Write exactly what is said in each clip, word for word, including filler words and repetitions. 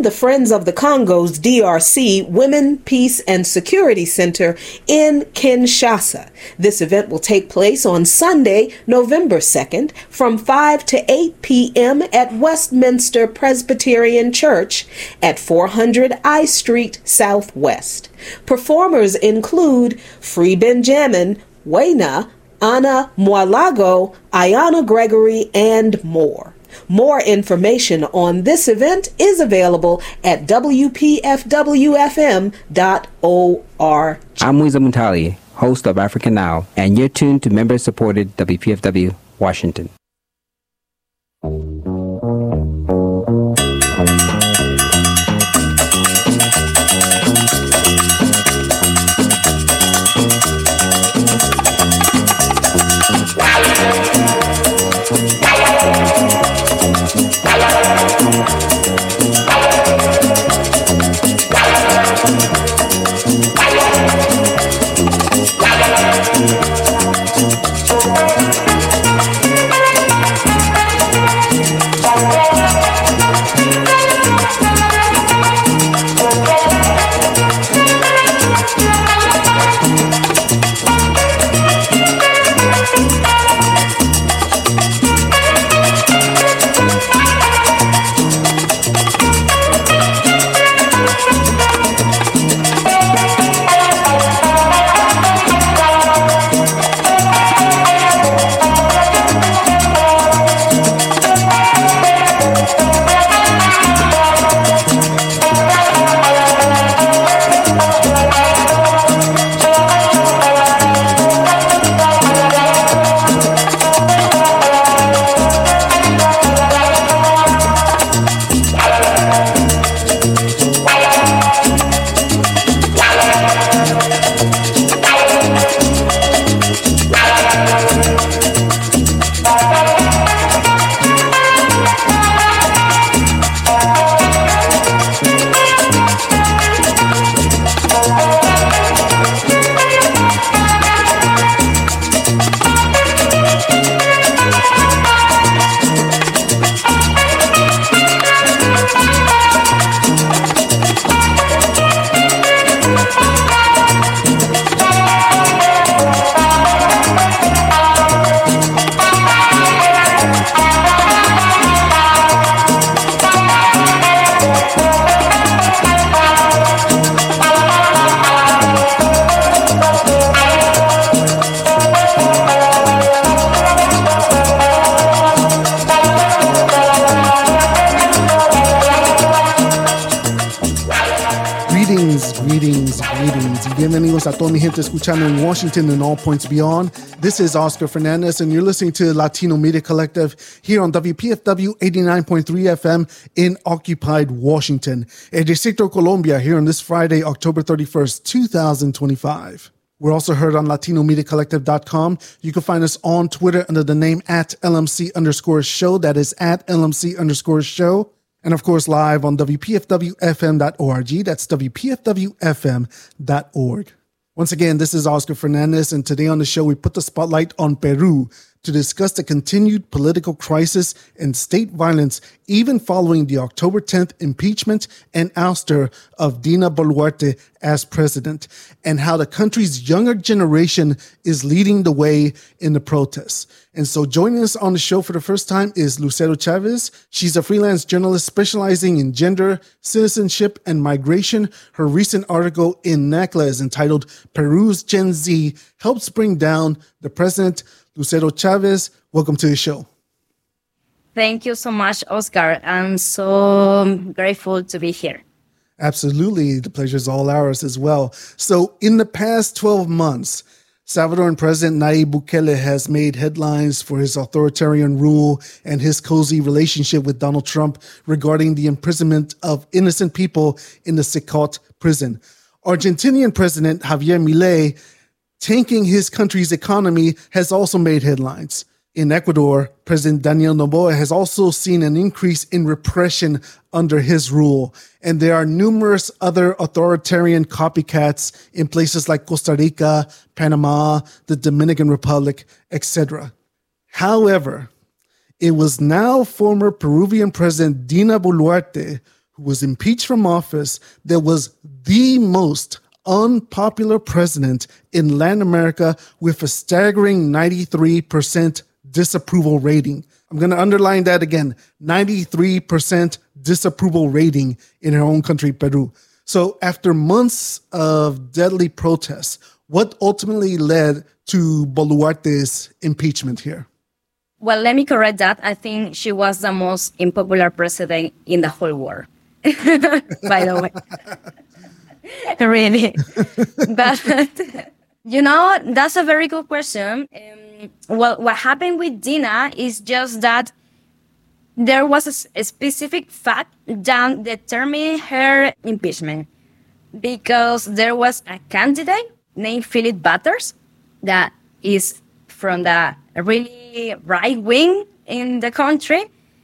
the Friends of the Congo's D R C Women, Peace and Security Center in Kinshasa. This event will take place on Sunday, November second, from five to eight p.m. at Westminster Presbyterian Church at four hundred I Street Southwest. Performers include Free Benjamin, Wayna, Anna Mwalago, Ayana Gregory, and more. More information on this event is available at w p f w f m dot org. I'm Wiza Muntali, host of Africa Now, and you're tuned to member-supported W P F W Washington. Bienvenidos a toda mi gente escuchando in Washington and all points beyond. This is Oscar Fernandez, and you're listening to Latino Media Collective here on W P F W eighty-nine point three F M in occupied Washington. El Distrito Colombia here on this Friday, October thirty-first, twenty twenty-five. We're also heard on latino media collective dot com. You can find us on Twitter under the name at L M C underscore show. That is at L M C underscore show. And of course, live on W P F W F M dot org. That's W P F W F M dot org. Once again, this is Oscar Fernandez, and today on the show, we put the spotlight on Peru to discuss the continued political crisis and state violence, even following the October tenth impeachment and ouster of Dina Boluarte as president, and how the country's younger generation is leading the way in the protests. And so joining us on the show for the first time is Lucero Chavez. She's a freelance journalist specializing in gender, citizenship, and migration. Her recent article in NACLA is entitled Peru's Gen Z Helps Bring Down the President. Lucero Chavez, welcome to the show. Thank you so much, Oscar. I'm so grateful to be here. Absolutely. The pleasure is all ours as well. So in the past twelve months, Salvadoran President Nayib Bukele has made headlines for his authoritarian rule and his cozy relationship with Donald Trump regarding the imprisonment of innocent people in the Secot prison. Argentinian President Javier Milei tanking his country's economy has also made headlines. In Ecuador, President Daniel Noboa has also seen an increase in repression under his rule. And there are numerous other authoritarian copycats in places like Costa Rica, Panama, the Dominican Republic, et cetera. However, it was now former Peruvian President Dina Boluarte who was impeached from office that was the most unpopular president in Latin America with a staggering ninety-three percent disapproval rating. I'm going to underline that again, ninety-three percent disapproval rating in her own country, Peru. So after months of deadly protests, what ultimately led to Boluarte's impeachment here? Well, let me correct that. I think she was the most unpopular president in the whole world, by the way. Really. But, you know, that's a very good question. Um, well, what happened with Dina is just that there was a, a specific fact that determined her impeachment, because there was a candidate named Philip Butters that is from the really right wing in the country.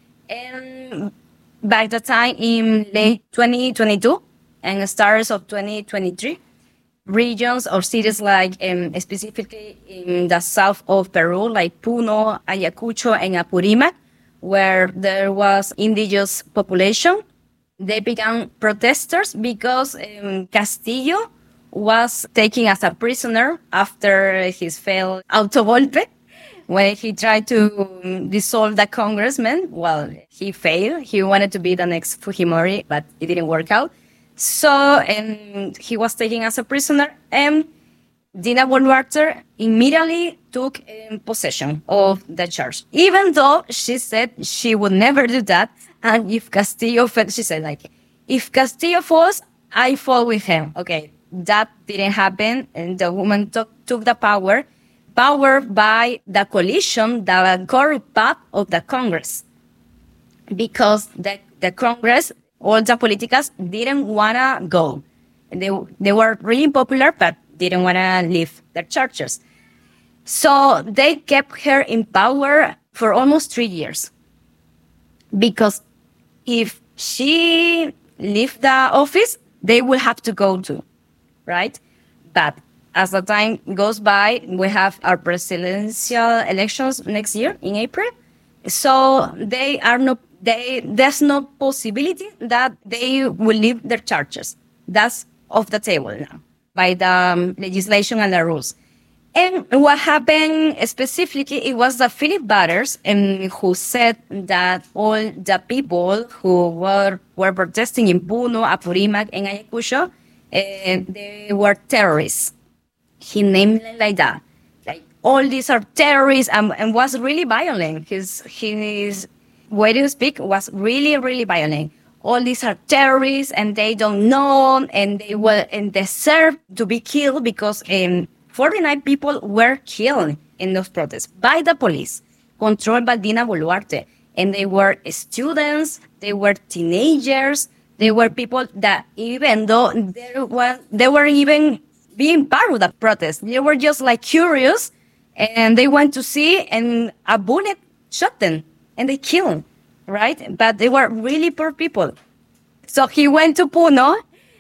And by the time in late twenty twenty-two and start of twenty twenty-three, regions or cities like um, specifically in the south of Peru, like Puno, Ayacucho, and Apurímac, where there was indigenous population, they began protesters because um, Castillo was taken as a prisoner after his failed autogolpe, when he tried to um, dissolve the congressman. Well, he failed. He wanted to be the next Fujimori, but it didn't work out. So, and he was taken as a prisoner, and Dina Boluarte immediately took um, possession of the church, even though she said she would never do that. And if Castillo fell, she said, like, if Castillo falls, I fall with him. Okay, that didn't happen. And the woman took, took the power, powered by the coalition, the corrupt path of the Congress. Because the, the Congress, all the politicals didn't want to go. They, they were really popular, but didn't want to leave their churches. So they kept her in power for almost three years. Because if she left the office, they will have to go too, right? But as the time goes by, we have our presidential elections next year in April. So they are no, they, there's no possibility that they will leave their churches. That's off the table now by the um, legislation and the rules. And what happened specifically, it was the Philip Butters um, who said that all the people who were, were protesting in Puno, Apurímac, and Ayacucho, uh, they were terrorists. He named it like that. Like, all these are terrorists, and, and was really violent. His, his way to speak was really, really violent. All these are terrorists, and they don't know, and they will and deserve to be killed because um, forty-nine people were killed in those protests by the police, controlled by Dina Boluarte. And they were students, they were teenagers, they were people that even though they were, they were even being part of the protest, they were just like curious, and they went to see, and a bullet shot them, and they killed them. Right? But they were really poor people. So he went to Puno,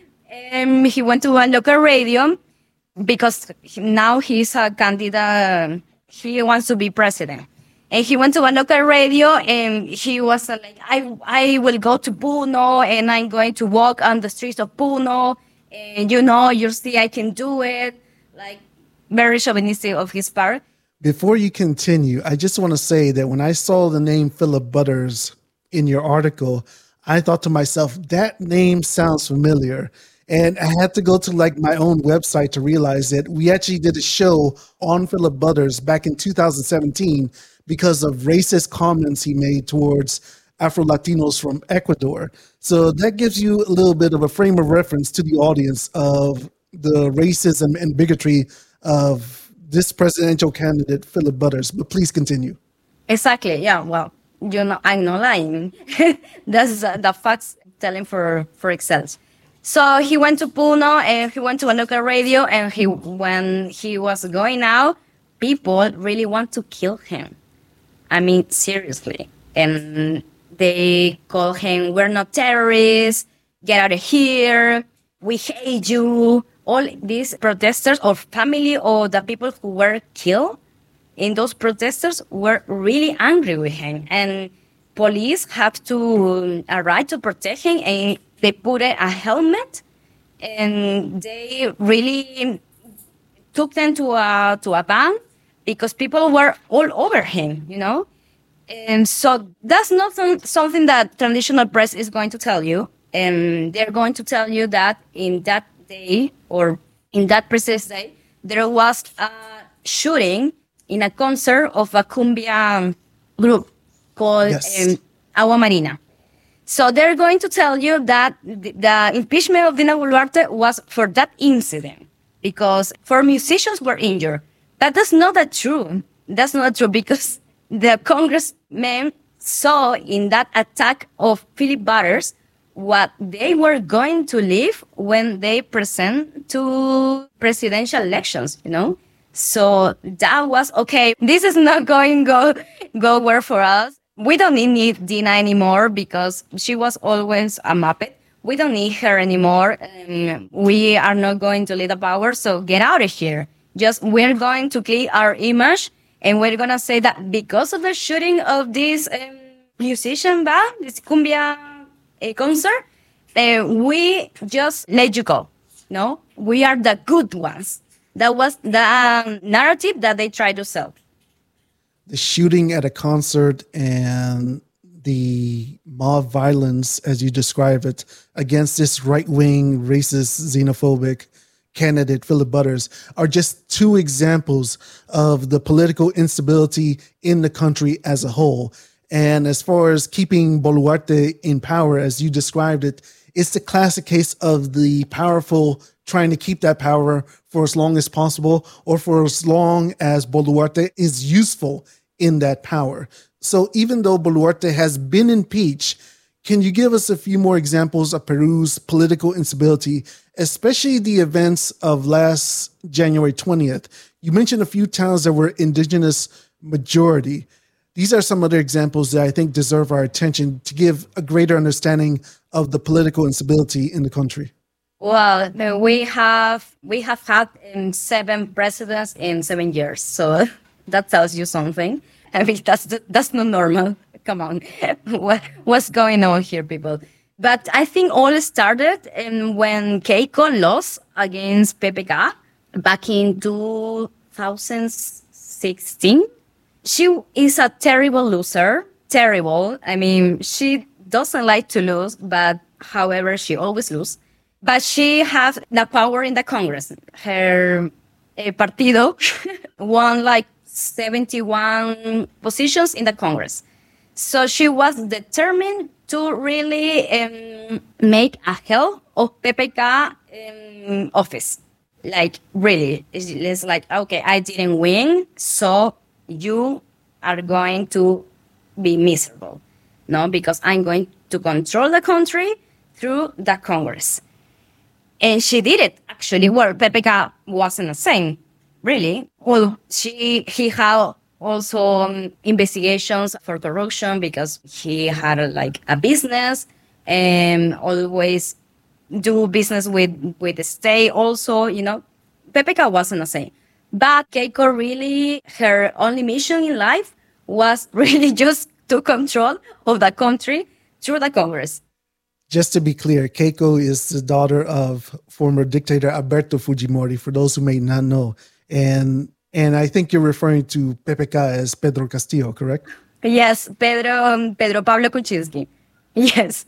and he went to a local radio because now he's a candidate. He wants to be president. And he went to a local radio, and he was like, I, I will go to Puno, and I'm going to walk on the streets of Puno. And, you know, you'll see I can do it. Like, very chauvinistic of his part. Before you continue, I just want to say that when I saw the name Philip Butters in your article, I thought to myself, that name sounds familiar. And I had to go to like my own website to realize that we actually did a show on Philip Butters back in two thousand seventeen because of racist comments he made towards Afro-Latinos from Ecuador. So that gives you a little bit of a frame of reference to the audience of the racism and bigotry of this presidential candidate, Philip Butters. But please continue. Exactly. Yeah. Well, you know, I'm not lying. That's uh, the facts telling for, for itself. So he went to Puno, and he went to a local radio, and he, when he was going out, people really want to kill him. I mean, seriously. And they call him, we're not terrorists, get out of here, we hate you. All these protesters or family or the people who were killed in those protesters were really angry with him. And police have to arrive to protect him, and they put a helmet, and they really took them to a to a van because people were all over him, you know. And so that's not some, something that traditional press is going to tell you. And they're going to tell you that in that day or in that precise day, there was a shooting in a concert of a cumbia group called Yes. um, Agua Marina. So they're going to tell you that the, the impeachment of Dina Boluarte was for that incident because four musicians were injured. But that's not that true. That's not true because the congressmen saw in that attack of Philip Butters what they were going to live when they present to presidential elections, you know? So that was, okay, this is not going go go well for us. We don't need Dina anymore because she was always a Muppet. We don't need her anymore. Um, we are not going to lead the power, so get out of here. Just, we're going to clean our image, and we're going to say that because of the shooting of this um, musician band, this cumbia uh, concert, uh, we just let you go. No, we are the good ones. That was the um, narrative that they tried to sell. The shooting at a concert and the mob violence, as you describe it, against this right-wing, racist, xenophobic candidate, Philip Butters, are just two examples of the political instability in the country as a whole. And as far as keeping Boluarte in power, as you described it, it's the classic case of the powerful trying to keep that power for as long as possible or for as long as Boluarte is useful in that power. So even though Boluarte has been impeached, can you give us a few more examples of Peru's political instability, especially the events of last January twentieth? You mentioned a few towns that were indigenous majority. These are some other examples that I think deserve our attention to give a greater understanding of the political instability in the country. Well, uh, we have we have had um, seven presidents in seven years, so that tells you something. I mean, that's that's not normal. Come on, what what's going on here, people? But I think all started um, when Keiko lost against P P K back in two thousand sixteen. She is a terrible loser. Terrible. I mean, she doesn't like to lose, but however, she always loses. But she has the power in the Congress. Her uh, partido won like seventy-one positions in the Congress. So she was determined to really um, make a hell of P P K um, office. Like, really. It's, it's like, okay, I didn't win, so you are going to be miserable. No, because I'm going to control the country through the Congress. And she did it, actually. Well, P P K wasn't the same, really. Well, she he had also um, investigations for corruption because he had a, like a business and always do business with, with the state also, you know. P P K wasn't the same. But Keiko really, her only mission in life was really just to control of the country through the Congress. Just to be clear, Keiko is the daughter of former dictator Alberto Fujimori, for those who may not know. And and I think you're referring to P P K as Pedro Castillo, correct? Yes, Pedro um, Pedro Pablo Kuczynski. Yes.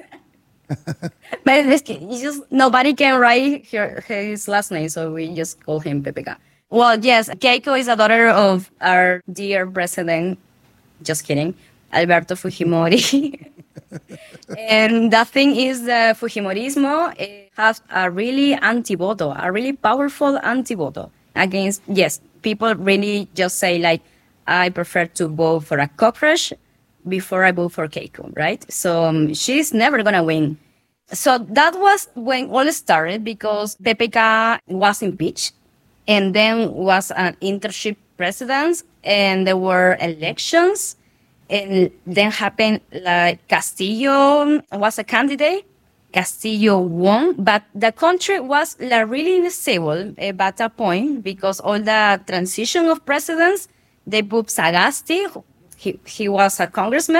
But it's just, nobody can write her, his last name, so we just call him P P K. Well, yes, Keiko is a daughter of our dear president, just kidding, Alberto Fujimori. And the thing is that Fujimorismo it has a really anti-voto, a really powerful anti-voto against, yes, people really just say like, I prefer to vote for a cockroach before I vote for Keiko, right? So um, she's never going to win. So that was when all started because P P K was impeached and then was an internship president and there were elections. And then happened like Castillo was a candidate. Castillo won, but the country was like really unstable at that point because all the transition of presidents, they put Sagasti, he, he was a congressman,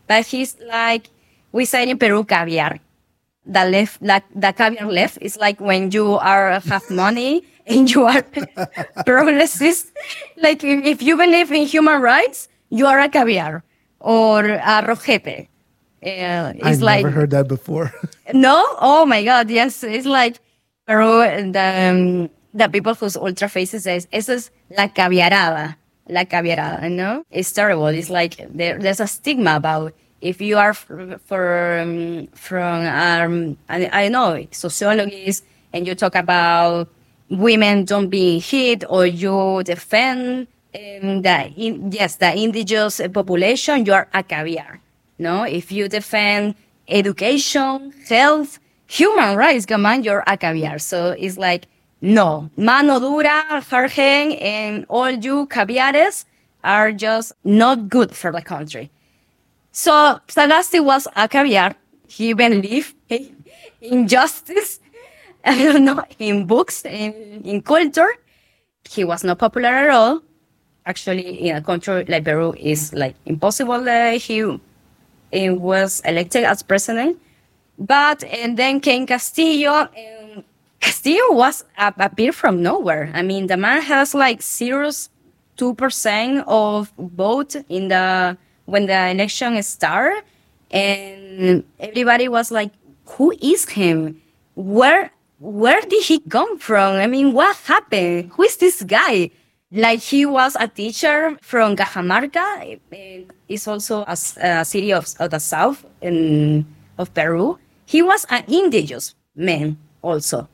but he's like, we say in Peru, caviar. The left, like the caviar left is like when you are have money and you are progressist. Like if, if you believe in human rights, you are a caviar or a rojete. Uh, it's I've like, never heard that before. No? Oh my God, yes. It's like Peru, the, um, the people whose ultra faces says, eso es la caviarada. La caviarada, no? It's terrible. It's like there, there's a stigma about if you are for, for um, from, um, I, I know, sociologists, and you talk about women don't be hit, or you defend um, the, in, yes, the indigenous population, you are a caviar. No, if you defend education, health, human rights, come on, you're a caviar. So it's like, no, mano dura, hard hand, and all you caviares are just not good for the country. So Sagasti was a caviar. He even lived in justice, I don't know, in books, in, in culture. He was not popular at all. Actually, in a country like Peru, it's like impossible that he, he was elected as president. But, and then came Castillo, and Castillo was uh, appeared from nowhere. I mean, the man has like zero point two percent of vote in the, when the election started, and everybody was like, who is him? Where, where did he come from? I mean, what happened? Who is this guy? Like, he was a teacher from Cajamarca. It's also a, a city of, of the south in, of Peru. He was an indigenous man also.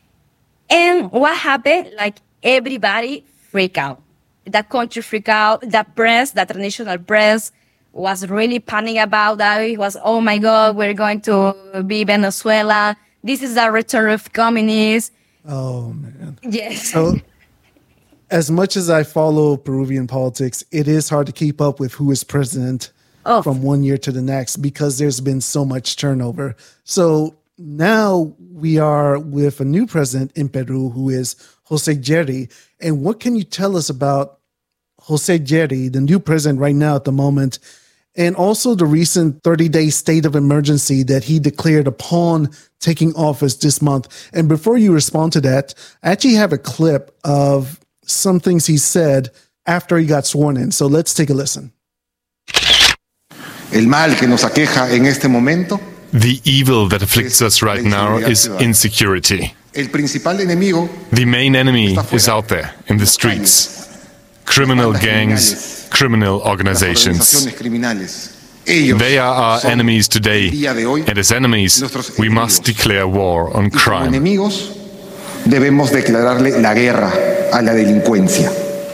And what happened? Like, everybody freaked out. The country freaked out. The press, the traditional press, was really panicking about that. It was, oh my God, we're going to be Venezuela. This is the return of communists. Oh, man. Yes. So, as much as I follow Peruvian politics, it is hard to keep up with who is president oh. from one year to the next because there's been so much turnover. So now we are with a new president in Peru who is Jose Jerry. And what can you tell us about Jose Jerry, the new president right now at the moment, and also the recent thirty-day state of emergency that he declared upon taking office this month? And before you respond to that, I actually have a clip of some things he said after he got sworn in. So let's take a listen. El mal que nos aqueja en este momento. The evil that afflicts us right now is insecurity. El principal enemigo. The main enemy is out there in the streets. Criminal gangs, criminal organizations. They are our enemies today, and as enemies, we must declare war on crime. Debemos declararle la guerra a la delincuencia.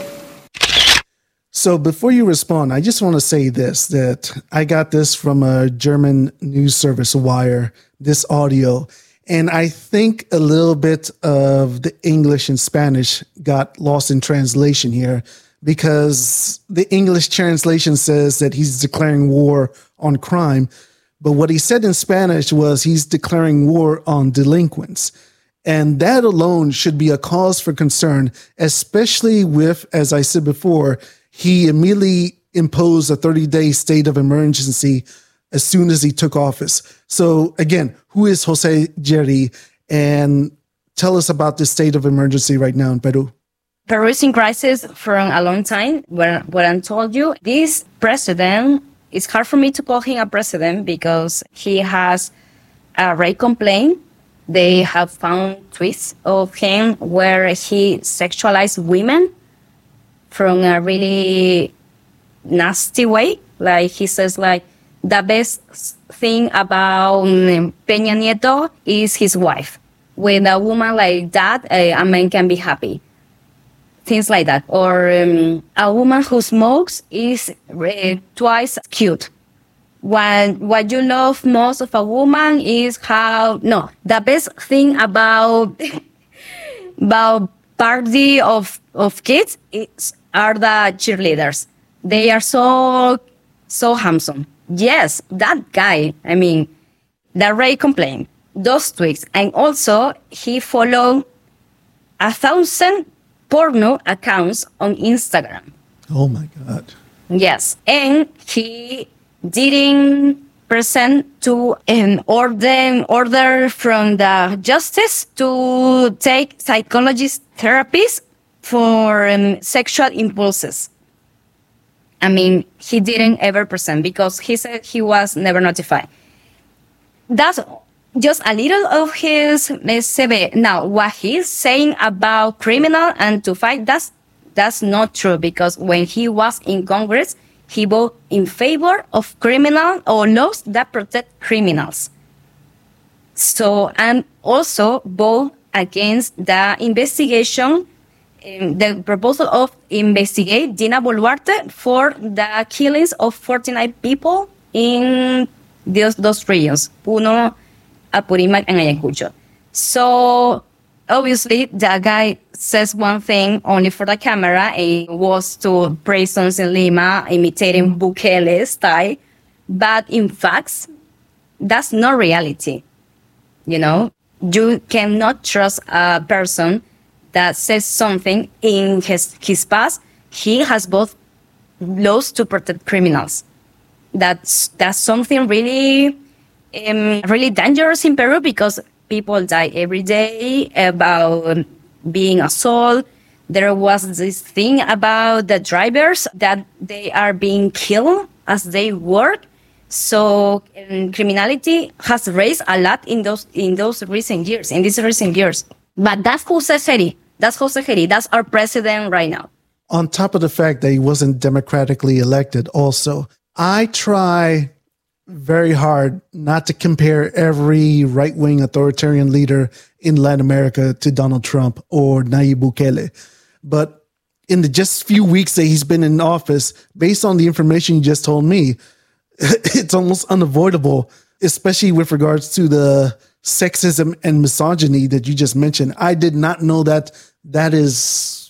So before you respond, I just want to say this, that I got this from a German news service, Wire, this audio, and I think a little bit of the English and Spanish got lost in translation here because the English translation says that he's declaring war on crime, but what he said in Spanish was he's declaring war on delinquents. And that alone should be a cause for concern, especially with, as I said before, he immediately imposed a thirty-day state of emergency as soon as he took office. So again, who is Jose Jerry? And tell us about the state of emergency right now in Peru. Peru is in crisis for a long time. What, what I told you, this president, it's hard for me to call him a president because he has a rape complaint. They have found tweets of him where he sexualized women from a really nasty way. Like he says, like, the best thing about Peña Nieto is his wife. With a woman like that, a man can be happy. Things like that. Or um, a woman who smokes is uh, twice cute. What, what you love most of a woman is how, no, the best thing about, about party of, of kids is, are the cheerleaders. They are so, so handsome. Yes, that guy, I mean, the rape complaint, those tweets. And also, he followed a thousand porno accounts on Instagram. Oh my God. Yes. And he didn't present to an order, order from the justice to take psychologist therapies for um, sexual impulses. I mean, he didn't ever present because he said he was never notified. That's just a little of his C V. Now, what he's saying about criminal and to fight, that's, that's not true, because when he was in Congress, he voted in favor of criminal or laws that protect criminals. So, and also vote against the investigation, um, the proposal of investigate Dina Boluarte for the killings of forty-nine people in those, those regions, Puno, Apurimac, and Ayacucho. So, obviously, the guy says one thing only for the camera. It was to prisons in Lima, imitating Bukele style. But in fact, that's not reality. You know, you cannot trust a person that says something in his, his past. He has both laws to protect criminals. That's, that's something really, um, really dangerous in Peru, because people die every day about being assaulted. There was this thing about the drivers that they are being killed as they work. So um, criminality has raised a lot in those in those recent years, in these recent years. But that's Jose Seri. That's Jose Seri. That's our president right now. On top of the fact that he wasn't democratically elected also, I try very hard not to compare every right-wing authoritarian leader in Latin America to Donald Trump or Nayib Bukele. But in the just few weeks that he's been in office, based on the information you just told me, it's almost unavoidable, especially with regards to the sexism and misogyny that you just mentioned. I did not know that. That is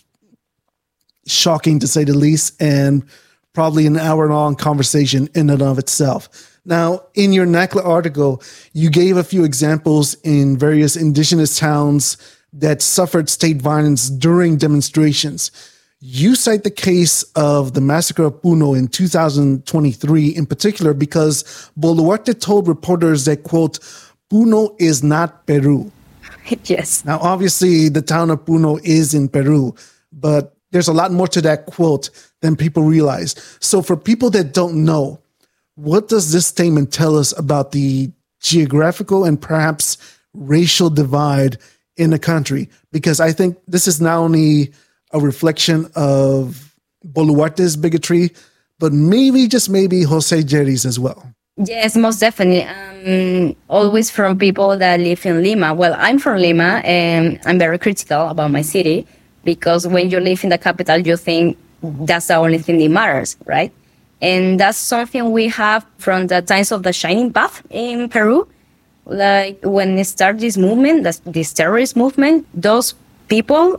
shocking, to say the least, and probably an hour-long conversation in and of itself. Now, in your N A C L A article, you gave a few examples in various indigenous towns that suffered state violence during demonstrations. You cite the case of the massacre of Puno in two thousand twenty-three in particular because Boluarte told reporters that, quote, Puno is not Peru. Yes. Now, obviously, the town of Puno is in Peru, but there's a lot more to that quote than people realize. So for people that don't know, what does this statement tell us about the geographical and perhaps racial divide in the country? Because I think this is not only a reflection of Boluarte's bigotry, but maybe, just maybe, Jose Jerry's as well. Yes, most definitely. Um, always from people that live in Lima. Well, I'm from Lima, and I'm very critical about my city, because when you live in the capital, you think that's the only thing that matters, right? And that's something we have from the times of the Shining Path in Peru. Like when it started this movement, this, this terrorist movement, those people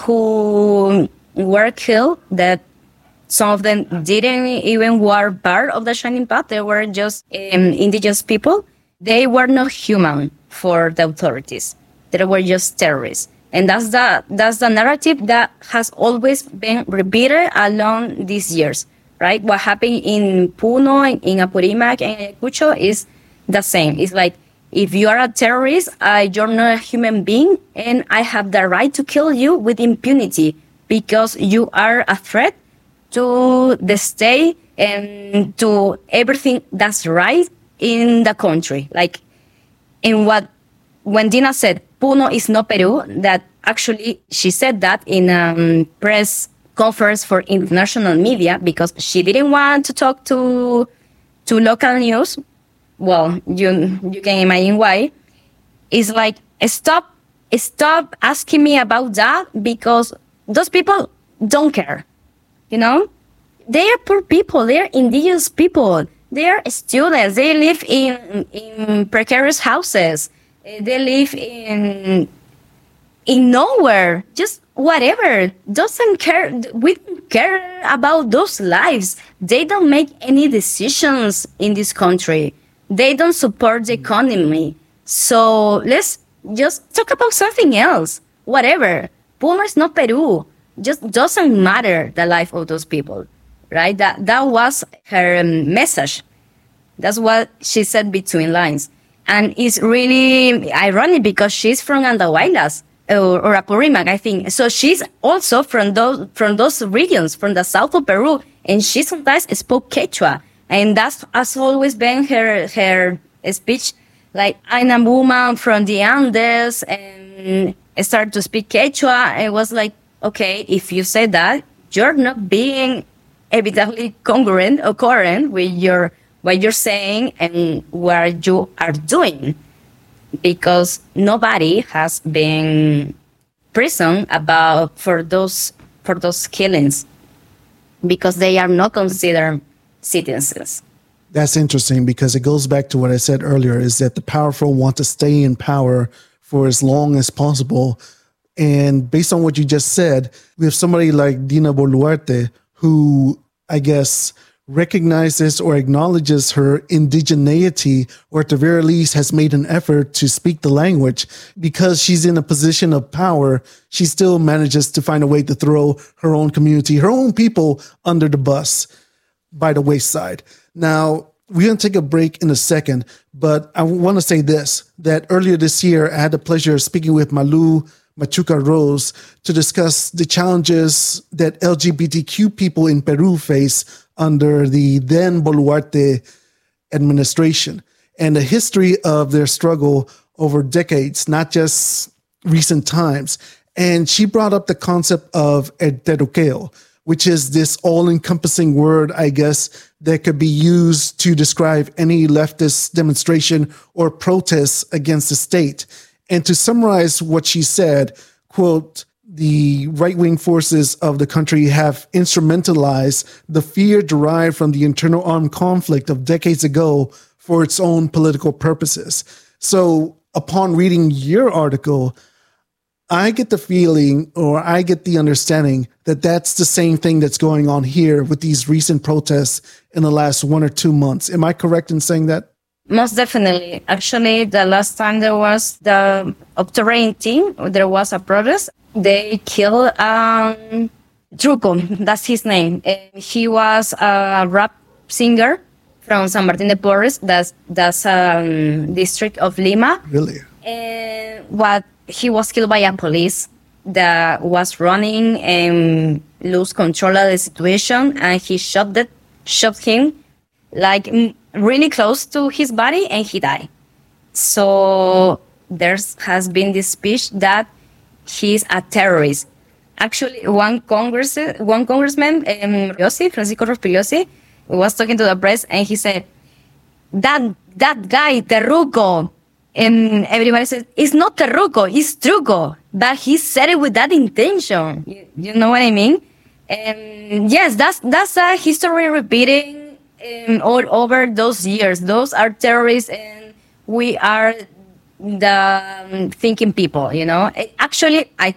who were killed, that some of them didn't even were part of the Shining Path, they were just um, indigenous people. They were not human for the authorities. They were just terrorists. And that's the, that's the narrative that has always been repeated along these years. Right? What happened in Puno, in Apurimac, and Ayacucho is the same. It's like, if you are a terrorist, uh, you're not a human being, and I have the right to kill you with impunity because you are a threat to the state and to everything that's right in the country. Like, in what, when Dina said, Puno is not Peru, that actually she said that in a um, press conference for international media because she didn't want to talk to to local news. Well, you you can imagine why. It's like, stop stop asking me about that, because those people don't care. You know, they are poor people. They are indigenous people. They are students. They live in in precarious houses. They live in in nowhere. Just whatever. Doesn't care. We don't care about those lives. They don't make any decisions in this country. They don't support the economy. So let's just talk about something else. Whatever. Puno is not Peru. Just doesn't matter the life of those people, right? That that was her um, message. That's what she said between lines. And it's really ironic because she's from Andahuaylas or, or Apurímac, I think. So she's also from those from those regions, from the south of Peru, and she sometimes spoke Quechua, and that's has always been her her speech. Like, I'm a woman from the Andes, and I started to speak Quechua. It was like, okay, if you say that, you're not being evidently congruent or coherent with your what you're saying and what you are doing, because nobody has been prison about for those for those killings, because they are not considered citizens. That's interesting, because it goes back to what I said earlier, is that the powerful want to stay in power for as long as possible. And based on what you just said, we have somebody like Dina Boluarte, who I guess recognizes or acknowledges her indigeneity, or at the very least has made an effort to speak the language. Because she's in a position of power, she still manages to find a way to throw her own community, her own people under the bus, by the wayside. Now, we're going to take a break in a second, but I want to say this, that earlier this year, I had the pleasure of speaking with Malu Machuca Rose to discuss the challenges that L G B T Q people in Peru face under the then Boluarte administration, and the history of their struggle over decades, not just recent times. And she brought up the concept of el terruqueo, which is this all-encompassing word, I guess, that could be used to describe any leftist demonstration or protest against the state. And to summarize what she said, quote, the right-wing forces of the country have instrumentalized the fear derived from the internal armed conflict of decades ago for its own political purposes. So upon reading your article, I get the feeling, or I get the understanding, that that's the same thing that's going on here with these recent protests in the last one or two months. Am I correct in saying that? Most definitely. Actually, the last time there was the October eighteenth, there was a protest. They killed um, Truco, that's his name. And he was a rap singer from San Martín de Porres, that's that's um district of Lima. Really? And what he was killed by a police that was running and lose control of the situation, and he shot that shot him like really close to his body, and he died. So there has been this speech that he's a terrorist. Actually, one congress one congressman, um, Rospiliosi, Francisco Rospiliosi, was talking to the press, and he said, that that guy, Terruco, and everybody said, it's not Terruco, it's Truco. But he said it with that intention. You, you know what I mean? And yes, that's that's a history repeating um, all over those years. Those are terrorists, and we are the um, thinking people, you know? Actually, I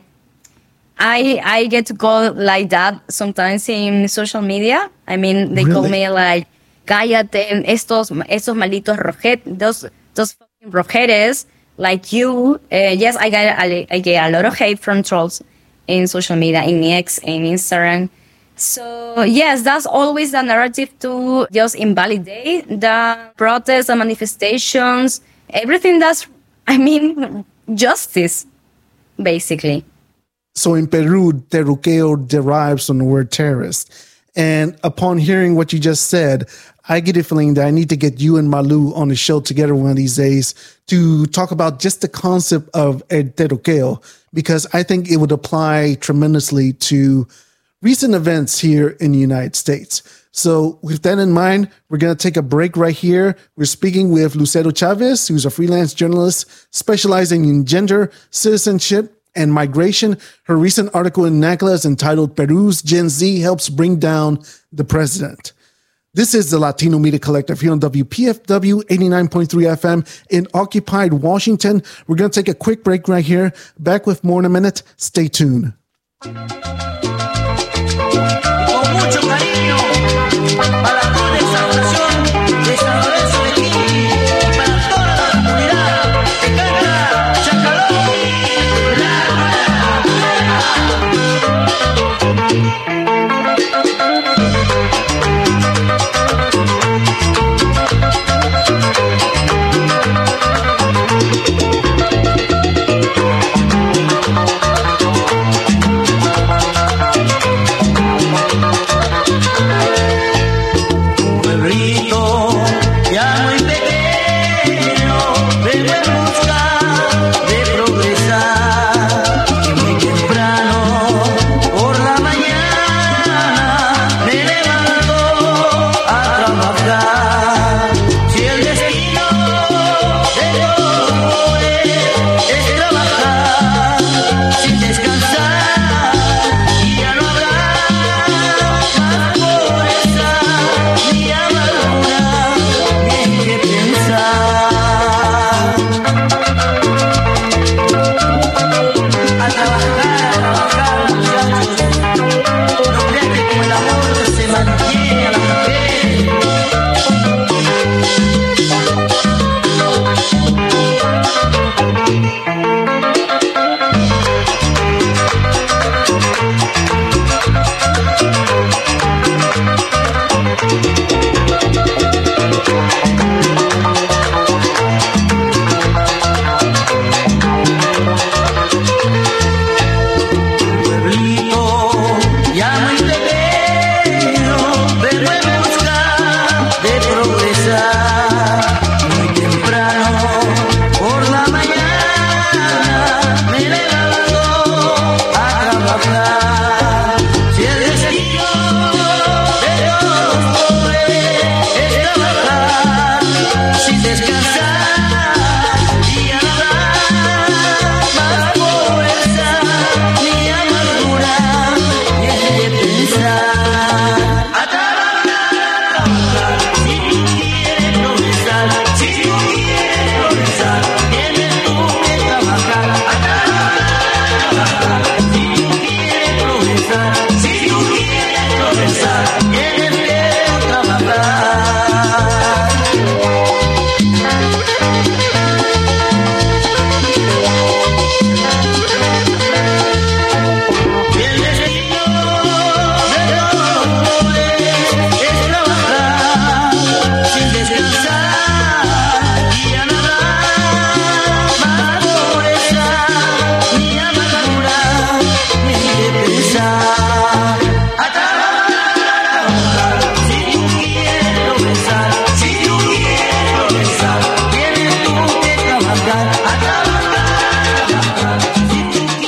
I I get to call like that sometimes in social media. I mean, they really? call me like, cállate, estos, estos malditos rojetes, those, those fucking rojetes, like you. Uh, yes, I get, I, I get a lot of hate from trolls in social media, in X, in Instagram. So, yes, that's always the narrative to just invalidate the protests and manifestations, everything that's, I mean, justice, basically. So in Peru, terruqueo derives from the word terrorist. And upon hearing what you just said, I get a feeling that I need to get you and Malu on the show together one of these days to talk about just the concept of el terruqueo, because I think it would apply tremendously to recent events here in the United States. So with that in mind, we're going to take a break right here. We're speaking with Lucero Chavez, who's a freelance journalist specializing in gender, citizenship, and migration. Her recent article in NACLA is entitled Peru's Gen Z Helps Bring Down the President. This is the Latino Media Collective here on W P F W eighty-nine point three F M in occupied Washington. We're going to take a quick break right here. Back with more in a minute. Stay tuned. Con mucho cariño para toda esa nación de San Lorenzo de Quini, para toda la comunidad que canta Chacalón, la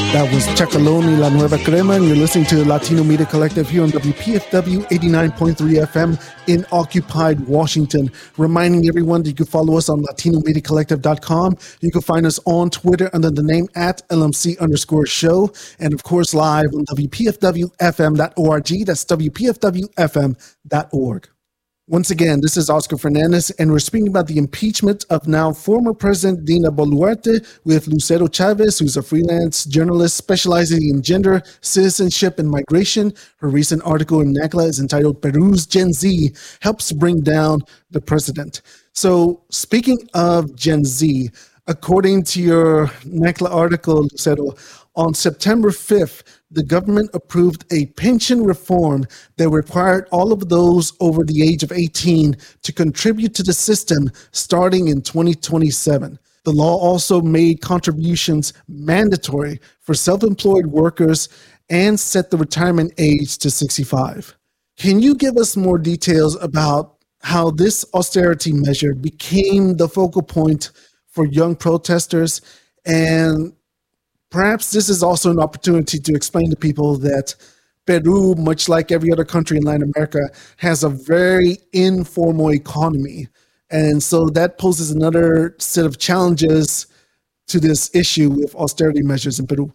That was Chacalón y La Nueva Crema, and you're listening to the Latino Media Collective here on W P F W eighty-nine point three F M in occupied Washington. Reminding everyone that you can follow us on latino media collective dot com. You can find us on Twitter under the name at L M C underscore show, and of course live on W P F W F M dot org. That's W P F W F M dot org. Once again, this is Oscar Fernandez, and we're speaking about the impeachment of now former President Dina Boluarte with Lucero Chavez, who's a freelance journalist specializing in gender, citizenship, and migration. Her recent article in NACLA is entitled Peru's Gen Z Helps Bring Down the President. So speaking of Gen Z, according to your NACLA article, Lucero, on September fifth, the government approved a pension reform that required all of those over the age of eighteen to contribute to the system starting in twenty twenty-seven. The law also made contributions mandatory for self-employed workers and set the retirement age to sixty-five. Can you give us more details about how this austerity measure became the focal point for young protesters? And perhaps this is also an opportunity to explain to people that Peru, much like every other country in Latin America, has a very informal economy. And so that poses another set of challenges to this issue with austerity measures in Peru.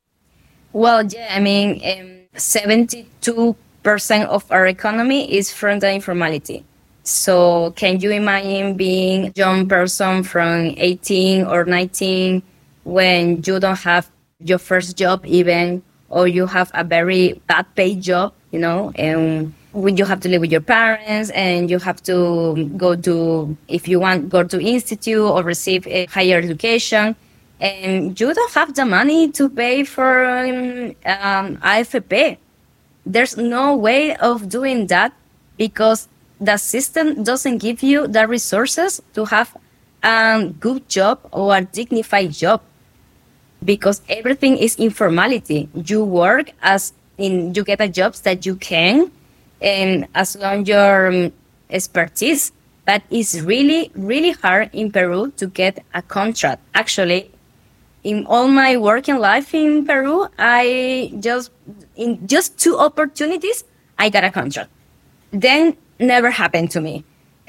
Well, yeah, I mean, um, seventy-two percent of our economy is from the informality. So can you imagine being a young person from eighteen or nineteen when you don't have your first job even, or you have a very bad paid job, you know, and when you have to live with your parents and you have to go to, if you want, go to institute or receive a higher education, and you don't have the money to pay for um, um, A F P. There's no way of doing that because the system doesn't give you the resources to have a good job or a dignified job. Because everything is informality. You work as in, you get a jobs that you can, and as long as your um, expertise. But it's really, really hard in Peru to get a contract. Actually, in all my working life in Peru, I just, in just two opportunities, I got a contract. Then never happened to me.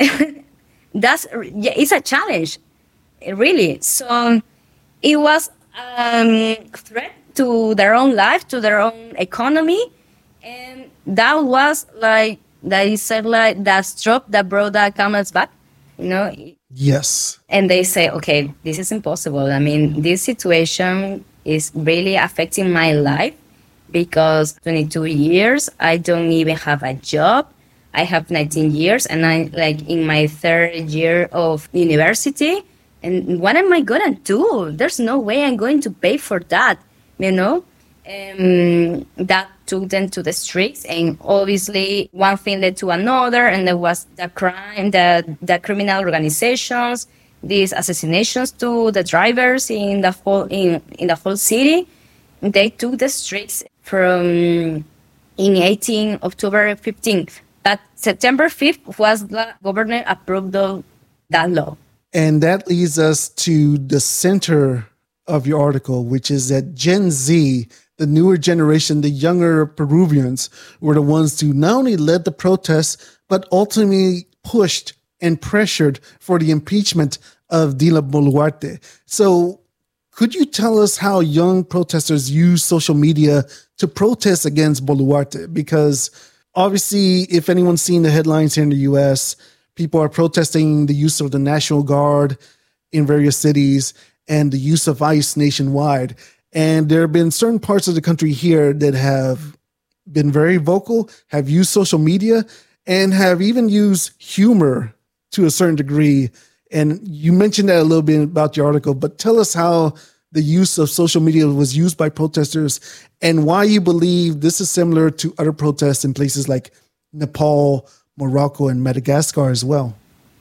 That's, yeah, it's a challenge, really. So it was Um, threat to their own life, to their own economy, and that was like they said, like that straw that brought the camel's back, you know. Yes. And they say, okay, this is impossible. I mean, this situation is really affecting my life because twenty-two years, I don't even have a job. I have nineteen years, and I like in my third year of university. And what am I gonna do? There's no way I'm going to pay for that, you know? Um, that took them to the streets, and obviously one thing led to another, and there was the crime, the, the criminal organizations, these assassinations to the drivers in the whole in, in the whole city. They took the streets from in eighteen October fifteenth. But September fifth was the governor approved of that law. And that leads us to the center of your article, which is that Gen Z, the newer generation, the younger Peruvians, were the ones who not only led the protests, but ultimately pushed and pressured for the impeachment of Dina Boluarte. So could you tell us how young protesters use social media to protest against Boluarte? Because obviously, if anyone's seen the headlines here in the U S, people are protesting the use of the National Guard in various cities and the use of ICE nationwide. And there have been certain parts of the country here that have been very vocal, have used social media, and have even used humor to a certain degree. And you mentioned that a little bit about your article, but tell us how the use of social media was used by protesters and why you believe this is similar to other protests in places like Nepal, Morocco, and Madagascar as well.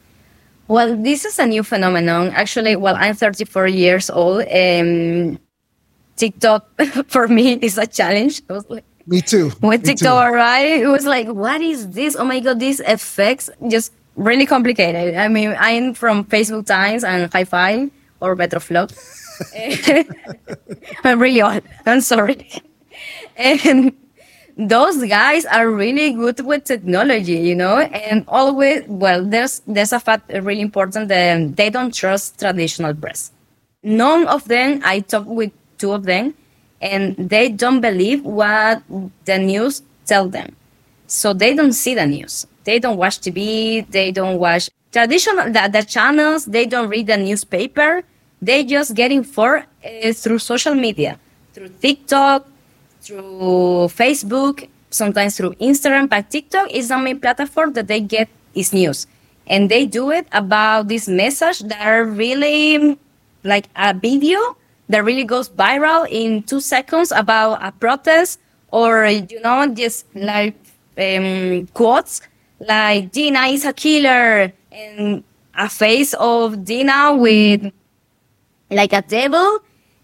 Well, this is a new phenomenon. Actually, well, I'm thirty-four years old. Um, TikTok, for me, is a challenge. I was like, me too. When me TikTok too. arrived, it was like, what is this? Oh my God, these effects, just really complicated. I mean, I'm from Facebook Times and Hi-Fi or Metroflog. I'm really old. I'm sorry. And those guys are really good with technology, you know, and always, well, there's there's a fact really important that they don't trust traditional press. None of them, I talked with two of them, and they don't believe what the news tell them. So they don't see the news. They don't watch T V. They don't watch traditional, the, the channels. They don't read the newspaper. They just get informed uh, through social media, through TikTok, through Facebook, sometimes through Instagram, but TikTok is the main platform that they get is news. And they do it about this message that are really like a video that really goes viral in two seconds about a protest, or, you know, just like um, quotes like Dina is a killer, and a face of Dina with like a devil.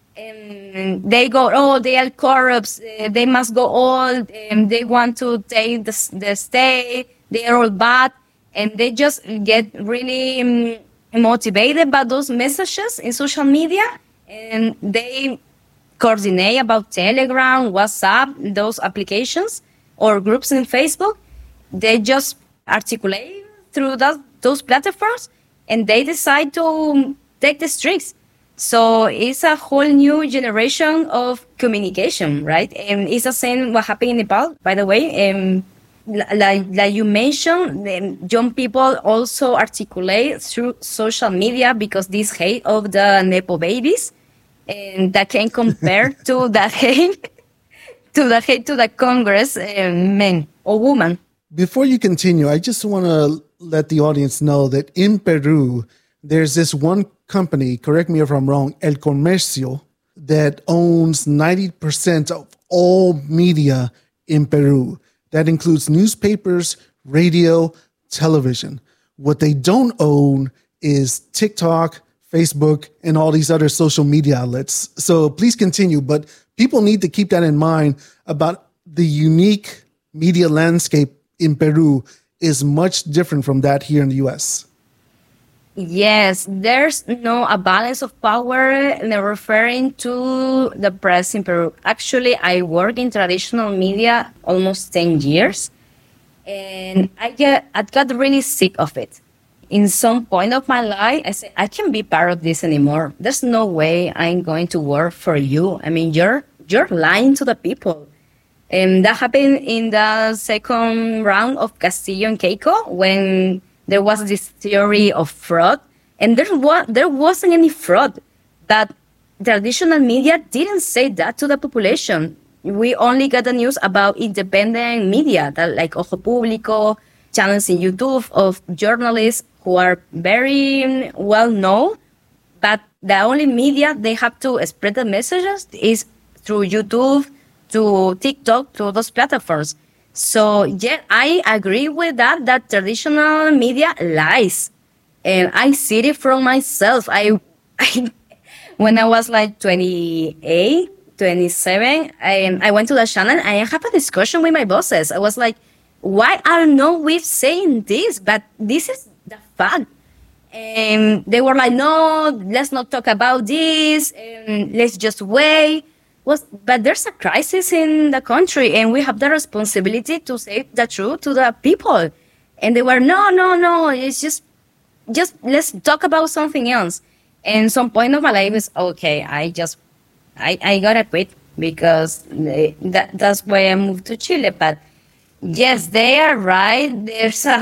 And they go, oh, they are corrupt, uh, they must go all, and they want to take the, the state, they are all bad. And they just get really um, motivated by those messages in social media. And they coordinate about Telegram, WhatsApp, those applications, or groups in Facebook. They just articulate through that, those platforms, and they decide to take the streets. So it's a whole new generation of communication, right? And it's the same what happened in Nepal, by the way. Um, like, like you mentioned, young people also articulate through social media because this hate of the Nepo babies, and that can compare to the hate to the hate to the Congress uh, men or woman. Before you continue, I just want to let the audience know that in Peru, there's this one company, correct me if I'm wrong, El Comercio, that owns ninety percent of all media in Peru. That includes newspapers, radio, television. What they don't own is TikTok, Facebook, and all these other social media outlets. So please continue, but people need to keep that in mind about the unique media landscape in Peru is much different from that here in the U S. Yes, there's no a balance of power and referring to the press in Peru. Actually, I work in traditional media almost ten years, and I get I got really sick of it. In some point of my life, I said, I can't be part of this anymore. There's no way I'm going to work for you. I mean, you're you're lying to the people. And that happened in the second round of Castillo and Keiko when there was this theory of fraud, and there was there wasn't any fraud. But traditional media didn't say that to the population. We only got the news about independent media, that like Ojo Público, channels in YouTube of journalists who are very well known. But the only media they have to spread the messages is through YouTube, to TikTok, to those platforms. So, yeah, I agree with that, that traditional media lies. And I see it from myself. I, I when I was like twenty-eight, twenty-seven, I, I went to the channel and I have a discussion with my bosses. I was like, why are no we saying this? But this is the fact. And they were like, no, let's not talk about this. And let's just wait. Was, but there's a crisis in the country, and we have the responsibility to say the truth to the people. And they were, no, no, no, it's just, just let's talk about something else. And some point of my life is, okay, I just, I, I gotta quit because they, that, that's why I moved to Chile. But yes, they are right. There's a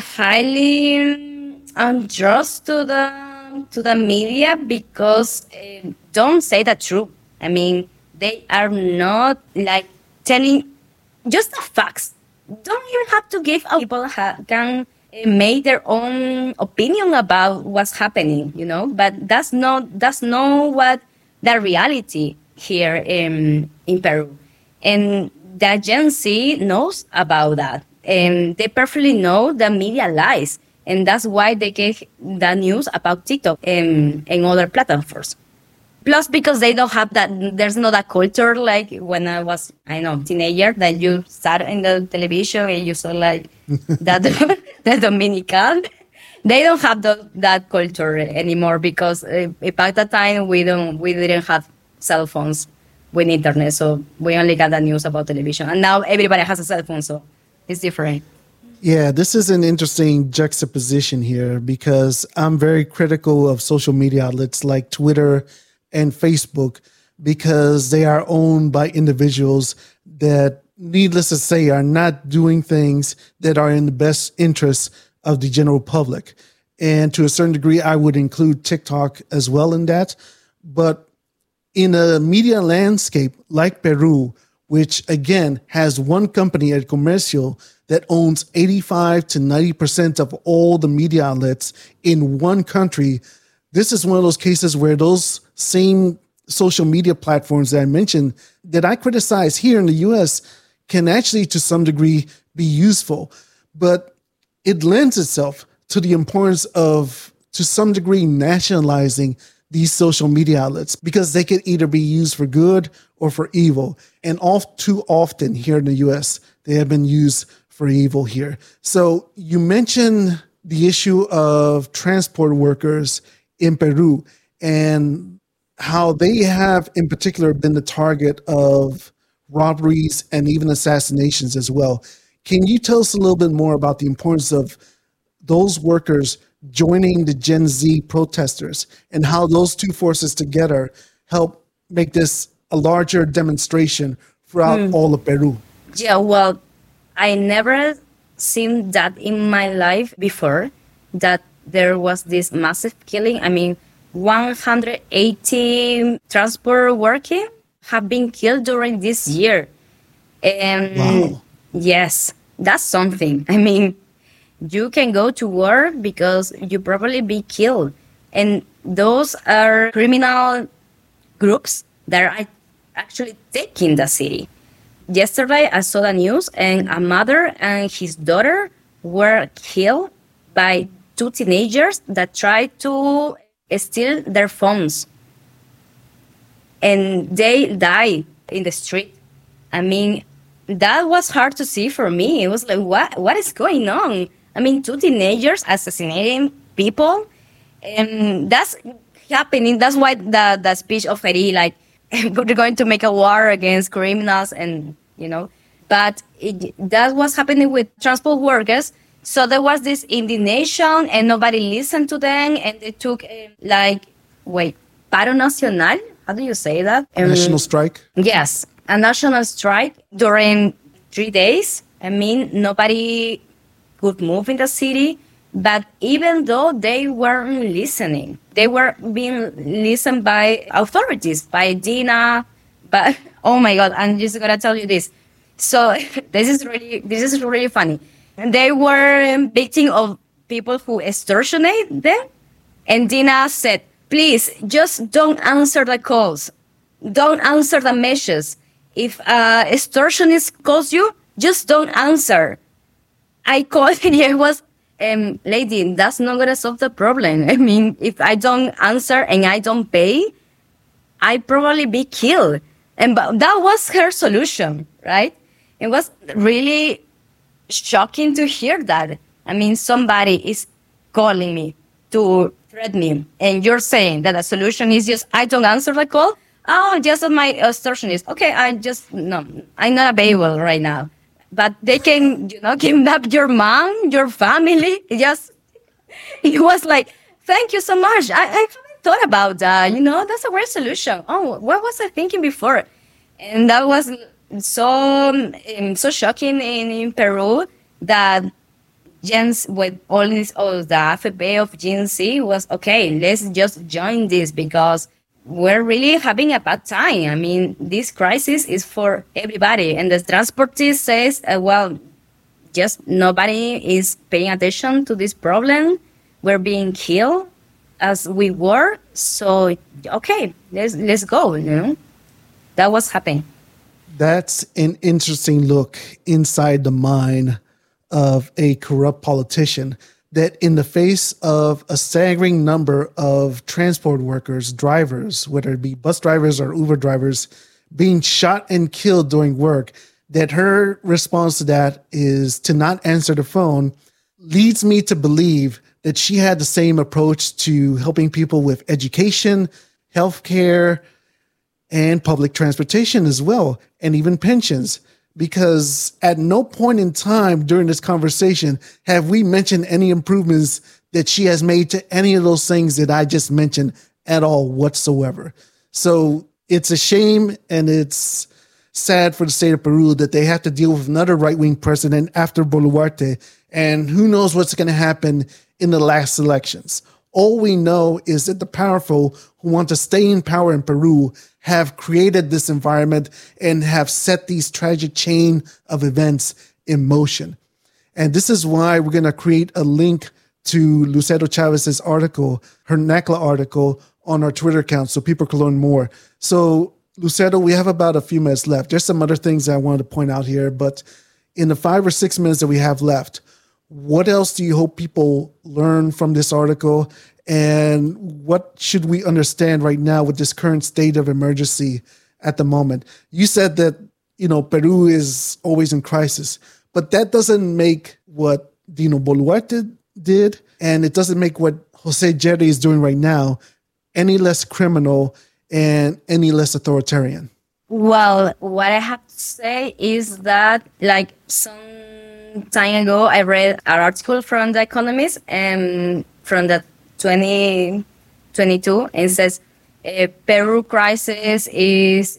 highly unjust to the, to the media because uh, don't say the truth. I mean, they are not like telling just the facts. Don't even have to give out. People ha- can uh, make their own opinion about what's happening, you know. But that's not that's not what the reality here in in Peru. And the agency knows about that, and they perfectly know the media lies, and that's why they get the news about TikTok and and other platforms. Plus, because they don't have that, there's not a culture like when I was, I know, teenager, that you sat in the television and you saw like that the Dominican. they don't have the, that culture anymore because uh, at that time we don't we didn't have cell phones with internet, so we only got the news about television. And now everybody has a cell phone, so it's different. Yeah, this is an interesting juxtaposition here because I'm very critical of social media outlets like Twitter and Facebook because they are owned by individuals that, needless to say, are not doing things that are in the best interests of the general public. And to a certain degree, I would include TikTok as well in that. But in a media landscape like Peru, which again has one company, El Comercio, that owns eighty-five to ninety percent of all the media outlets in one country, this is one of those cases where those same social media platforms that I mentioned that I criticize here in the U S can actually, to some degree, be useful. But it lends itself to the importance of, to some degree, nationalizing these social media outlets because they could either be used for good or for evil. And all too often here in the U S, they have been used for evil here. So you mentioned the issue of transport workers in Peru and how they have in particular been the target of robberies and even assassinations as well. Can you tell us a little bit more about the importance of those workers joining the Gen Z protesters and how those two forces together help make this a larger demonstration throughout mm. all of Peru? Yeah, well, I never seen that in my life before, that there was this massive killing. I mean, one hundred eighty transport workers have been killed during this year. And wow. Yes, that's something. I mean, you can go to work because you probably be killed. And those are criminal groups that are actually taking the city. Yesterday, I saw the news and a mother and his daughter were killed by two teenagers that tried to steal their phones. And they died in the street. I mean, that was hard to see for me. It was like, what, what is going on? I mean, two teenagers assassinating people. And that's happening. That's why the, the speech of Feri, like, we're going to make a war against criminals and, you know. But it, that was happening with transport workers. So there was this indignation and nobody listened to them. And they took, uh, like, wait, paro nacional? How do you say that? Um, national strike? Yes, a national strike during three days. I mean, nobody could move in the city. But even though they weren't listening, they were being listened by authorities, by Dina. But oh my God, I'm just gonna tell you this. So this is really, this is really funny. They were victims of people who extortionate them, and Dina said, "Please, just don't answer the calls, don't answer the messages. If uh, extortionist calls you, just don't answer." I called and it was. Um, lady, that's not gonna solve the problem. I mean, if I don't answer and I don't pay, I probably be killed. And but that was her solution, right? It was really shocking to hear that. I mean, somebody is calling me to threaten me, and you're saying that the solution is just I don't answer the call. Oh, just my extortionist. Okay, I just no, I'm not available right now. But they can, you know, kidnap your mom, your family. It just, it was like, thank you so much. I, I haven't thought about that. You know, that's a great solution. Oh, what was I thinking before? And that was so um, so shocking in, in Peru that Gens, with all this, all the A F P of Gen Z was, okay, let's just join this because we're really having a bad time. I mean, this crisis is for everybody. And the transportist says, uh, well, just nobody is paying attention to this problem. We're being killed as we were. So, okay, let's, let's go, you know. That was happening. That's an interesting look inside the mind of a corrupt politician, that in the face of a staggering number of transport workers, drivers, whether it be bus drivers or Uber drivers, being shot and killed during work, that her response to that is to not answer the phone, leads me to believe that she had the same approach to helping people with education, healthcare, and public transportation as well, and even pensions. Because at no point in time during this conversation have we mentioned any improvements that she has made to any of those things that I just mentioned at all whatsoever. So it's a shame, and it's sad for the state of Peru that they have to deal with another right-wing president after Boluarte, and who knows what's going to happen in the last elections. All we know is that the powerful who want to stay in power in Peru have created this environment and have set these tragic chain of events in motion. And this is why we're going to create a link to Lucero Chavez's article, her NACLA article, on our Twitter account so people can learn more. So, Lucero, we have about a few minutes left. There's some other things that I wanted to point out here, but in the five or six minutes that we have left, what else do you hope people learn from this article? And what should we understand right now with this current state of emergency at the moment? You said that, you know, Peru is always in crisis, but that doesn't make what Dino Boluarte did, and it doesn't make what Jose Jerry is doing right now any less criminal and any less authoritarian. Well, what I have to say is that, like, some time ago, I read an article from The Economist and from the twenty twenty-two, and it says uh, Peru crisis is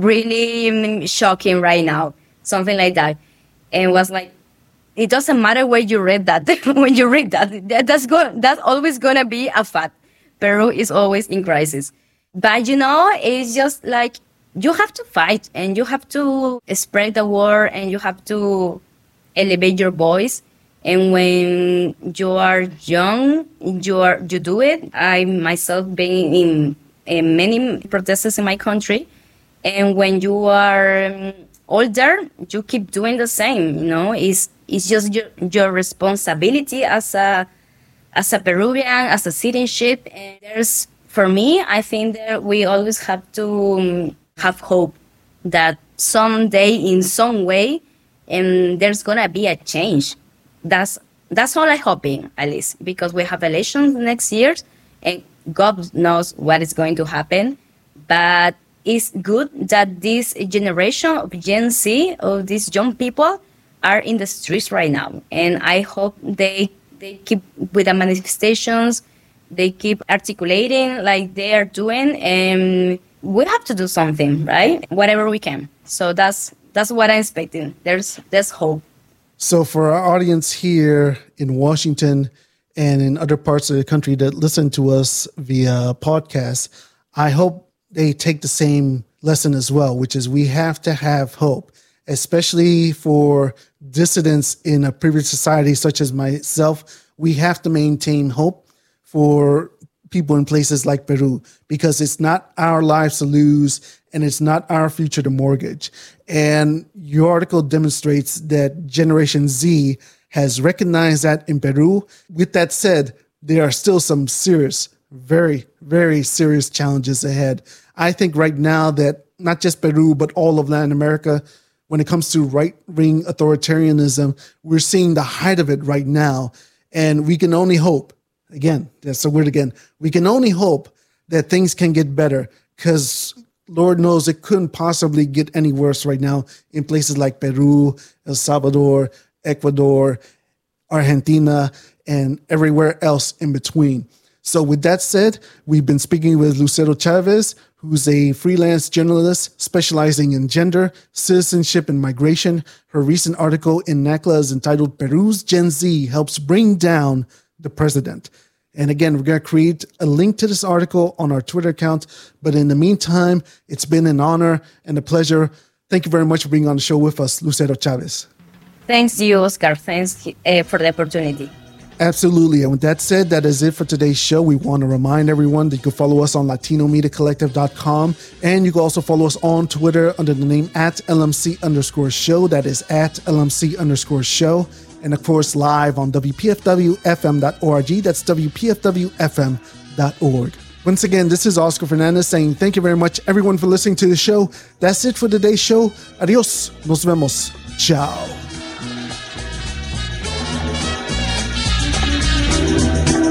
really shocking right now, something like that. And it was like, it doesn't matter where you read that. When you read that, that that's go, that's always gonna be a fact. Peru is always in crisis. But you know, it's just like you have to fight and you have to spread the word and you have to elevate your voice. And when you are young, you are you do it. I myself been in, in many protests in my country, and when you are older, you keep doing the same. You know, it's it's just your, your responsibility as a as a Peruvian, as a citizenship. And there's, for me, I think that we always have to have hope that someday, in some way, and there's gonna be a change. That's that's all I'm hoping, at least, because we have elections next year, and God knows what is going to happen. But it's good that this generation of Gen Z, of these young people, are in the streets right now. And I hope they they keep with the manifestations, they keep articulating like they are doing, and we have to do something, right? Whatever we can. So that's that's what I'm expecting. There's there's hope. So for our audience here in Washington and in other parts of the country that listen to us via podcast, I hope they take the same lesson as well, which is we have to have hope, especially for dissidents in a previous society such as myself. We have to maintain hope for people in places like Peru, because it's not our lives to lose and it's not our future to mortgage. And your article demonstrates that Generation Z has recognized that in Peru. With that said, there are still some serious, very, very serious challenges ahead. I think right now that not just Peru, but all of Latin America, when it comes to right-wing authoritarianism, we're seeing the height of it right now. And we can only hope, again, that's a word again, we can only hope that things can get better, because Lord knows it couldn't possibly get any worse right now in places like Peru, El Salvador, Ecuador, Argentina, and everywhere else in between. So with that said, we've been speaking with Lucero Chavez, who's a freelance journalist specializing in gender, citizenship, and migration. Her recent article in NACLA is entitled Peru's Gen Z Helps Bring Down the President. And again, we're going to create a link to this article on our Twitter account. But in the meantime, it's been an honor and a pleasure. Thank you very much for being on the show with us, Lucero Chavez. Thanks to you, Oscar. Thanks uh, for the opportunity. Absolutely. And with that said, that is it for today's show. We want to remind everyone that you can follow us on Latino Media Collective dot com. And you can also follow us on Twitter under the name at L M C underscore show. That is at L M C underscore show. And of course, live on W P F W F M dot org. That's W P F W F M dot org. Once again, this is Oscar Fernandez saying thank you very much, everyone, for listening to the show. That's it for today's show. Adios. Nos vemos. Ciao.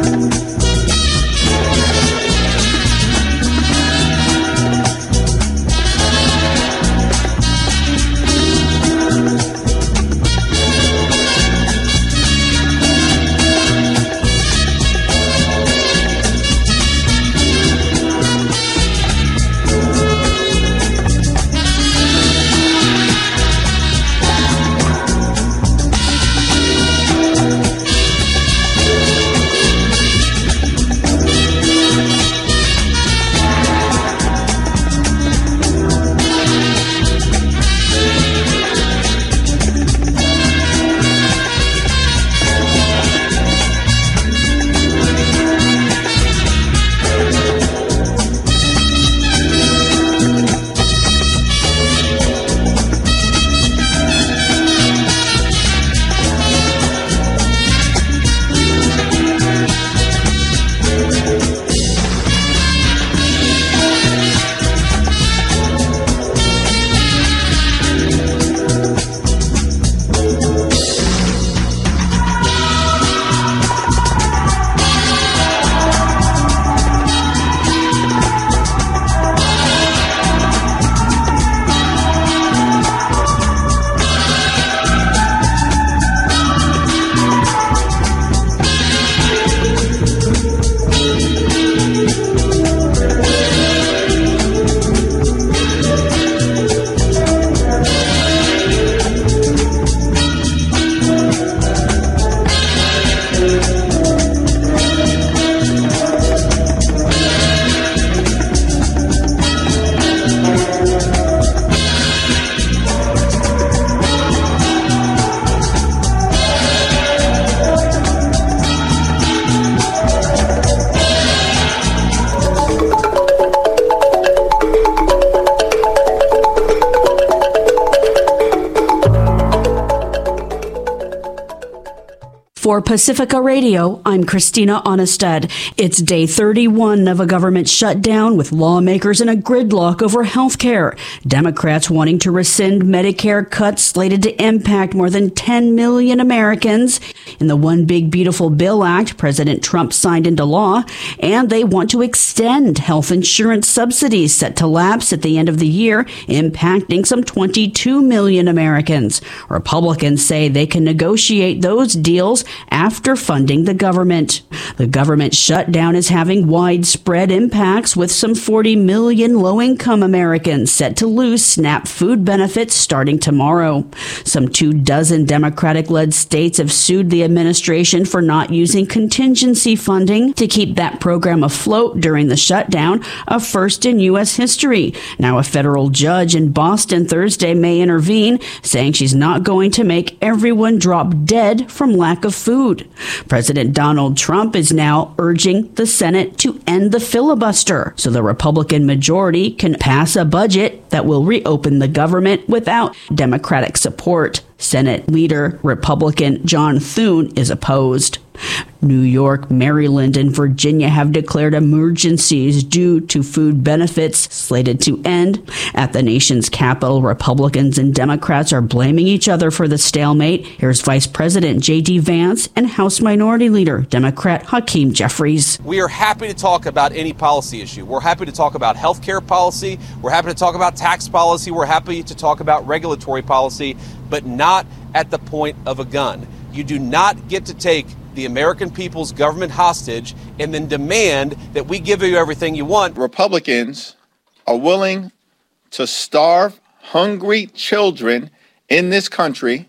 For Pacifica Radio, I'm Christina Onestad. It's day thirty-one of a government shutdown with lawmakers in a gridlock over health care. Democrats wanting to rescind Medicare cuts slated to impact more than ten million Americans. In the One Big Beautiful Bill Act, President Trump signed into law, and they want to extend health insurance subsidies set to lapse at the end of the year, impacting some twenty-two million Americans. Republicans say they can negotiate those deals after funding the government. The government shutdown is having widespread impacts, with some forty million low-income Americans set to lose SNAP food benefits starting tomorrow. Some two dozen Democratic-led states have sued the administration for not using contingency funding to keep that program afloat during the shutdown, a first in U S history. Now, a federal judge in Boston Thursday may intervene, saying she's not going to make everyone drop dead from lack of food. President Donald Trump is now urging the Senate to end the filibuster so the Republican majority can pass a budget that will reopen the government without Democratic support. Senate leader Republican John Thune is opposed. New York, Maryland, and Virginia have declared emergencies due to food benefits slated to end. At the nation's capital, Republicans and Democrats are blaming each other for the stalemate. Here's Vice President J D Vance and House Minority Leader Democrat Hakeem Jeffries. We are happy to talk about any policy issue. We're happy to talk about health care policy. We're happy to talk about tax policy. We're happy to talk about regulatory policy, but not at the point of a gun. You do not get to take the American people's government hostage and then demand that we give you everything you want. Republicans are willing to starve hungry children in this country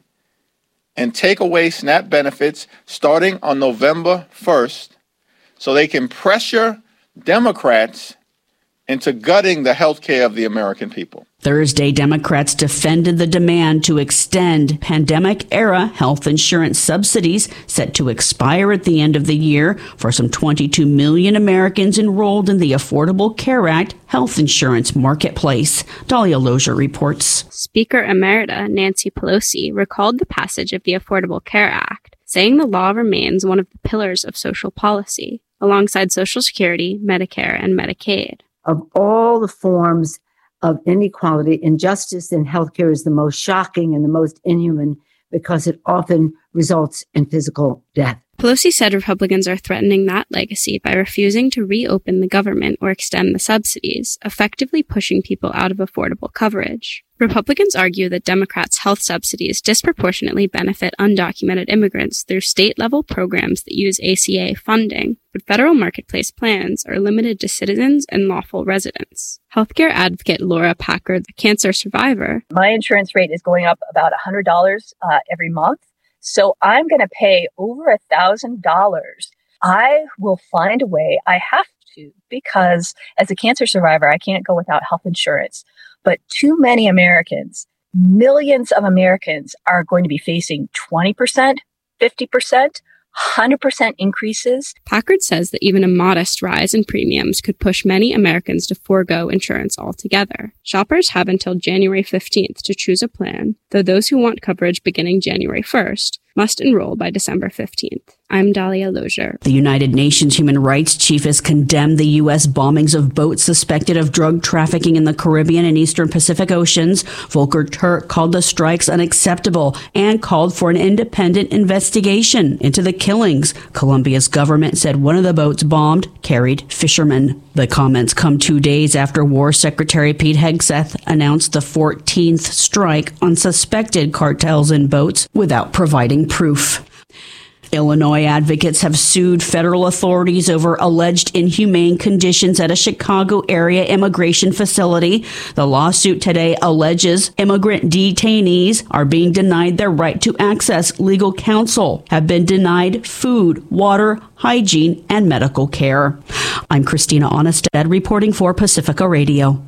and take away SNAP benefits starting on November first so they can pressure Democrats into gutting the health care of the American people. Thursday, Democrats defended the demand to extend pandemic-era health insurance subsidies set to expire at the end of the year for some twenty-two million Americans enrolled in the Affordable Care Act health insurance marketplace. Dahlia Lozier reports. Speaker Emerita Nancy Pelosi recalled the passage of the Affordable Care Act, saying the law remains one of the pillars of social policy, alongside Social Security, Medicare, and Medicaid. Of all the forms of inequality, injustice in healthcare is the most shocking and the most inhuman because it often results in physical death. Pelosi said Republicans are threatening that legacy by refusing to reopen the government or extend the subsidies, effectively pushing people out of affordable coverage. Republicans argue that Democrats' health subsidies disproportionately benefit undocumented immigrants through state-level programs that use A C A funding, but federal marketplace plans are limited to citizens and lawful residents. Healthcare advocate Laura Packard, a cancer survivor. My insurance rate is going up about one hundred dollars uh, every month, so I'm going to pay over one thousand dollars. I will find a way. I have to, because as a cancer survivor, I can't go without health insurance. But too many Americans, millions of Americans, are going to be facing twenty percent, fifty percent, one hundred percent increases. Packard says that even a modest rise in premiums could push many Americans to forego insurance altogether. Shoppers have until January fifteenth to choose a plan, though those who want coverage beginning January first must enroll by December fifteenth. I'm Dahlia Lozier. The United Nations Human Rights Chief has condemned the U S bombings of boats suspected of drug trafficking in the Caribbean and Eastern Pacific Oceans. Volker Turk called the strikes unacceptable and called for an independent investigation into the killings. Colombia's government said one of the boats bombed carried fishermen. The comments come two days after War Secretary Pete Hegseth announced the fourteenth strike on suspected cartels in boats without providing proof. Illinois advocates have sued federal authorities over alleged inhumane conditions at a Chicago area immigration facility. The lawsuit today alleges immigrant detainees are being denied their right to access legal counsel, have been denied food, water, hygiene, and medical care. I'm Christina Onestad reporting for Pacifica Radio.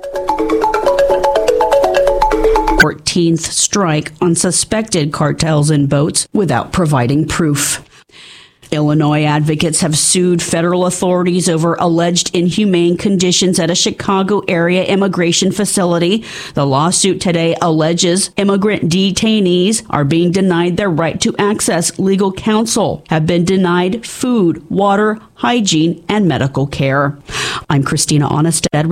fourteenth strike on suspected cartels in boats without providing proof. Illinois advocates have sued federal authorities over alleged inhumane conditions at a Chicago area immigration facility. The lawsuit today alleges immigrant detainees are being denied their right to access legal counsel, have been denied food, water, hygiene, and medical care. I'm Christina Onestad.